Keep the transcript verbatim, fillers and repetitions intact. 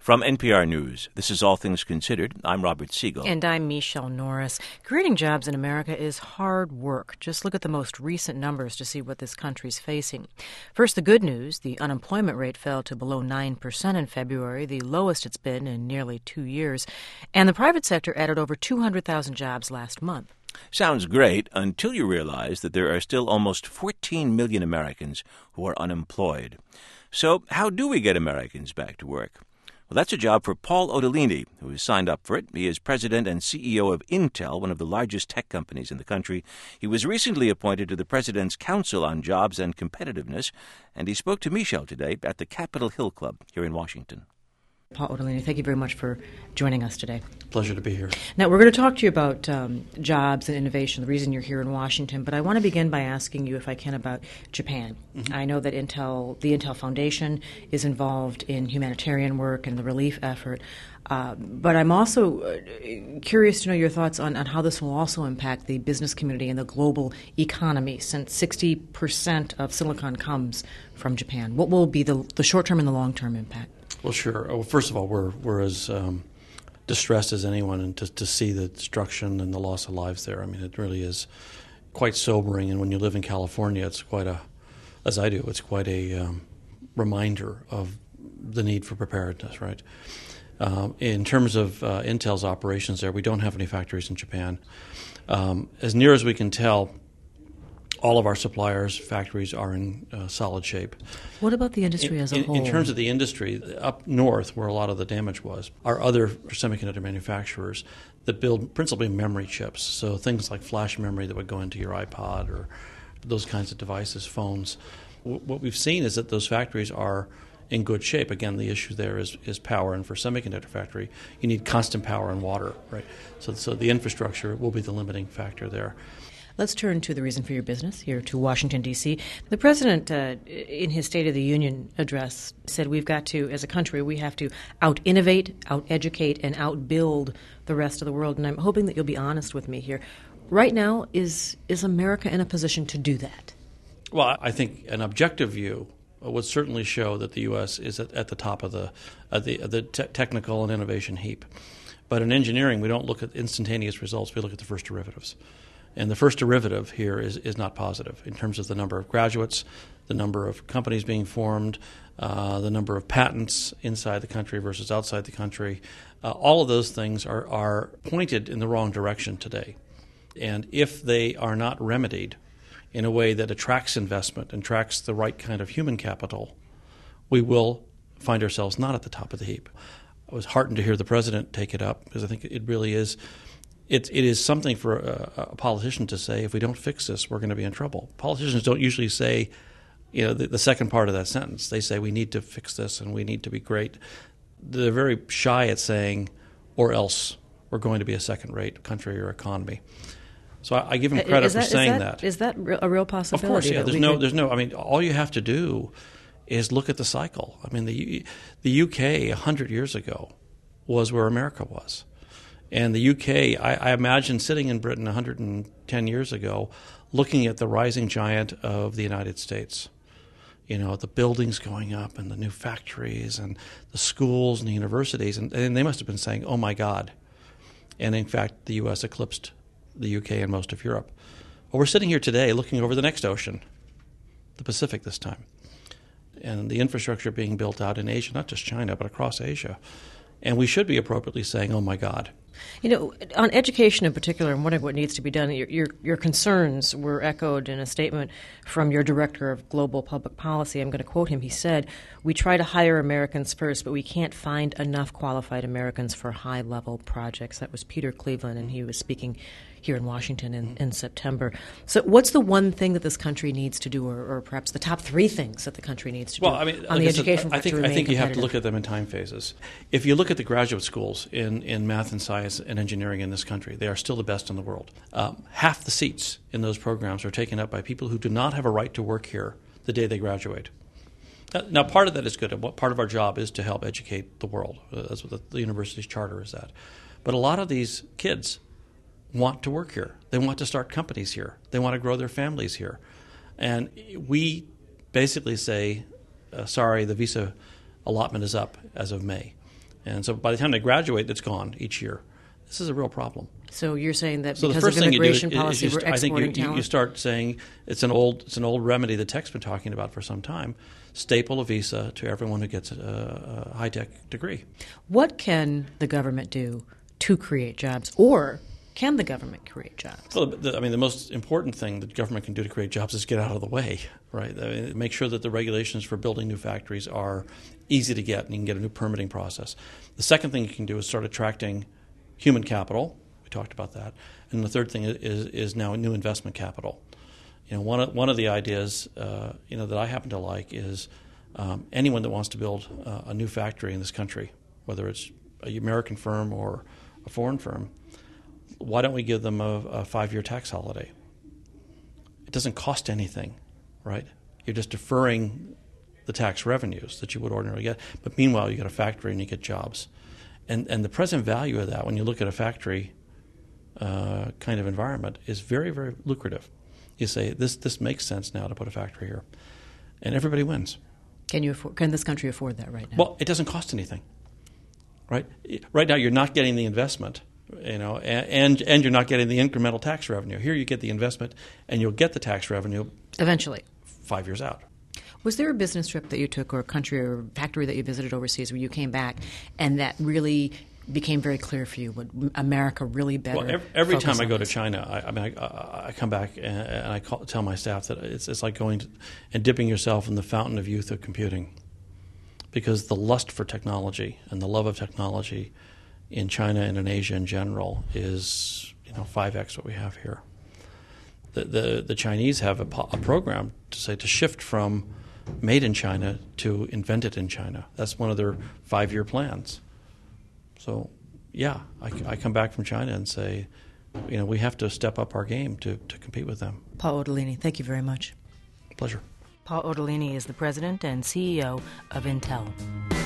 From N P R News, this is All Things Considered. I'm Robert Siegel. And I'm Michelle Norris. Creating jobs in America is hard work. Just look at the most recent numbers to see what this country's facing. First, the good news. The unemployment rate fell to below nine percent in February, the lowest it's been in nearly two years. And the private sector added over two hundred thousand jobs last month. Sounds great until you realize that there are still almost fourteen million Americans who are unemployed. So how do we get Americans back to work? Well, that's a job for Paul Otellini, who has signed up for it. He is president and C E O of Intel, one of the largest tech companies in the country. He was recently appointed to the President's Council on Jobs and Competitiveness, and he spoke to Michelle today at the Capitol Hill Club here in Washington. Paul Otellini, thank you very much for joining us today. Pleasure to be here. Now, we're going to talk to you about um, jobs and innovation, the reason you're here in Washington, but I want to begin by asking you, if I can, about Japan. Mm-hmm. I know that Intel, the Intel Foundation is involved in humanitarian work and the relief effort, uh, but I'm also uh, curious to know your thoughts on, on how this will also impact the business community and the global economy, since sixty percent of silicon comes from Japan. What will be the, the short-term and the long-term impact? Well, sure. Well, first of all, we're we're as um, distressed as anyone, and to to see the destruction and the loss of lives there. I mean, it really is quite sobering. And when you live in California, it's quite a, as I do, it's quite a um, reminder of the need for preparedness. Right. Um, in terms of uh, Intel's operations there, we don't have any factories in Japan. Um, as near as we can tell, all of our suppliers' factories are in uh, solid shape. What about the industry in, as a in, whole? In terms of the industry, up north, where a lot of the damage was, are other semiconductor manufacturers that build principally memory chips. So things like flash memory that would go into your iPod or those kinds of devices, phones. W- what we've seen is that those factories are in good shape. Again, the issue there is, is power, and for a semiconductor factory, you need constant power and water, right? So, so the infrastructure will be the limiting factor there. Let's turn to the reason for your business, here to Washington, D C. The President, uh, in his State of the Union address, said we've got to, as a country, we have to out-innovate, out-educate, and out-build the rest of the world. And I'm hoping that you'll be honest with me here. Right now, is is America in a position to do that? Well, I think an objective view would certainly show that the U S is at, at the top of the, uh, the, the te- technical and innovation heap. But in engineering, we don't look at instantaneous results. We look at the first derivatives. And the first derivative here is, is not positive in terms of the number of graduates, the number of companies being formed, uh, the number of patents inside the country versus outside the country. Uh, all of those things are, are pointed in the wrong direction today. And if they are not remedied in a way that attracts investment and attracts the right kind of human capital, we will find ourselves not at the top of the heap. I was heartened to hear the President take it up, because I think it really is It, it is something for a, a politician to say, if we don't fix this, we're going to be in trouble. Politicians don't usually say, you know, the, the second part of that sentence. They say, we need to fix this and we need to be great. They're very shy at saying, or else we're going to be a second-rate country or economy. So I, I give him credit that, for saying is that, that. Is that a real possibility? Of course, yeah. There's no, could... there's no, I mean, all you have to do is look at the cycle. I mean, the, the U K one hundred years ago was where America was. And the U K, I, I imagine sitting in Britain one hundred ten years ago, looking at the rising giant of the United States. You know, the buildings going up and the new factories and the schools and the universities. And, and they must have been saying, oh, my God. And, in fact, the U S eclipsed the U K and most of Europe. Well, we're sitting here today looking over the next ocean, the Pacific this time, and the infrastructure being built out in Asia, not just China, but across Asia. And we should be appropriately saying, oh, my God. You know, on education in particular, and what needs to be done, your, your your concerns were echoed in a statement from your Director of Global Public Policy. I'm going to quote him. He said, we try to hire Americans first, but we can't find enough qualified Americans for high-level projects. That was Peter Cleveland, and he was speaking here in Washington in, in September. So what's the one thing that this country needs to do, or, or perhaps the top three things that the country needs to well, do I mean, on like the I said, education I think, to I think you have to competitive? look at them in time phases. If you look at the graduate schools in, in math and science and engineering in this country, they are still the best in the world. Um, half the seats in those programs are taken up by people who do not have a right to work here the day they graduate. Now, part of that is good. Part of our job is to help educate the world. That's what the, the university's charter is at. But a lot of these kids want to work here. They want to start companies here. They want to grow their families here. And we basically say, uh, sorry, the visa allotment is up as of May. And so by the time they graduate, it's gone each year. This is a real problem. So you're saying that so because the first of immigration thing you do policy, is you we're st- I think exporting you, talent? you start saying it's an old it's an old remedy that Tech's been talking about for some time. Staple a visa to everyone who gets a, a high-tech degree. What can the government do to create jobs, or can the government create jobs? Well, the, I mean, the most important thing that government can do to create jobs is get out of the way, right? I mean, make sure that the regulations for building new factories are easy to get and you can get a new permitting process. The second thing you can do is start attracting human capital. We talked about that. And the third thing is is now new investment capital. You know, one of, one of the ideas, uh, you know, that I happen to like is um, anyone that wants to build uh, a new factory in this country, whether it's an American firm or a foreign firm, why don't we give them a, a five-year tax holiday? It doesn't cost anything, right? You're just deferring the tax revenues that you would ordinarily get. But meanwhile, you get a factory and you get jobs. And and the present value of that, when you look at a factory uh, kind of environment, is very, very lucrative. You say, this this makes sense now to put a factory here. And everybody wins. Can you afford, can this country afford that right now? Well, it doesn't cost anything, right? Right now, you're not getting the investment, you know, and and you're not getting the incremental tax revenue. Here, you get the investment, and you'll get the tax revenue eventually, five years out. Was there a business trip that you took, or a country or factory that you visited overseas, where you came back, and that really became very clear for you? Would America really better? Well, every, every time I go this? to China, I, I mean, I, I come back and, and I call, tell my staff that it's, it's like going to, and dipping yourself in the fountain of youth of computing, because the lust for technology and the love of technology in China and in Asia in general is, you know, five x what we have here. The the, the Chinese have a, po- a program to say to shift from made in China to invented in China. That's one of their five-year plans. So, yeah, I, I come back from China and say, you know, we have to step up our game to, to compete with them. Paul Otellini, thank you very much. Pleasure. Paul Otellini is the president and C E O of Intel.